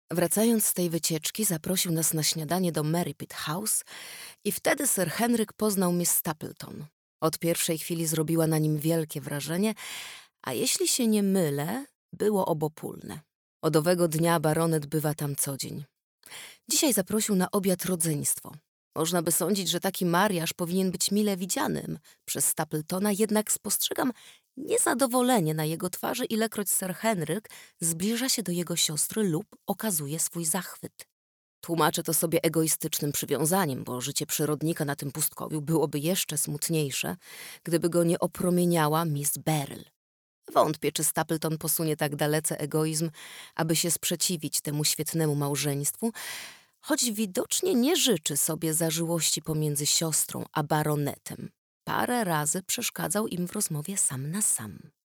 Wracając z tej wycieczki, zaprosił nas na śniadanie do Merripit House i wtedy Sir Henryk poznał Miss Stapleton. Od pierwszej chwili zrobiła na nim wielkie wrażenie, a jeśli się nie mylę, było obopólne. Od owego dnia baronet bywa tam co dzień. Dzisiaj zaprosił na obiad rodzeństwo. Można by sądzić, że taki mariaż powinien być mile widzianym przez Stapletona, jednak spostrzegam niezadowolenie na jego twarzy, ilekroć Sir Henryk zbliża się do jego siostry lub okazuje swój zachwyt. Tłumaczę to sobie egoistycznym przywiązaniem, bo życie przyrodnika na tym pustkowiu byłoby jeszcze smutniejsze, gdyby go nie opromieniała Miss Beryl. Wątpię, czy Stapleton posunie tak dalece egoizm, aby się sprzeciwić temu świetnemu małżeństwu, choć widocznie nie życzy sobie zażyłości pomiędzy siostrą a baronetem. Parę razy przeszkadzał im w rozmowie sam na sam.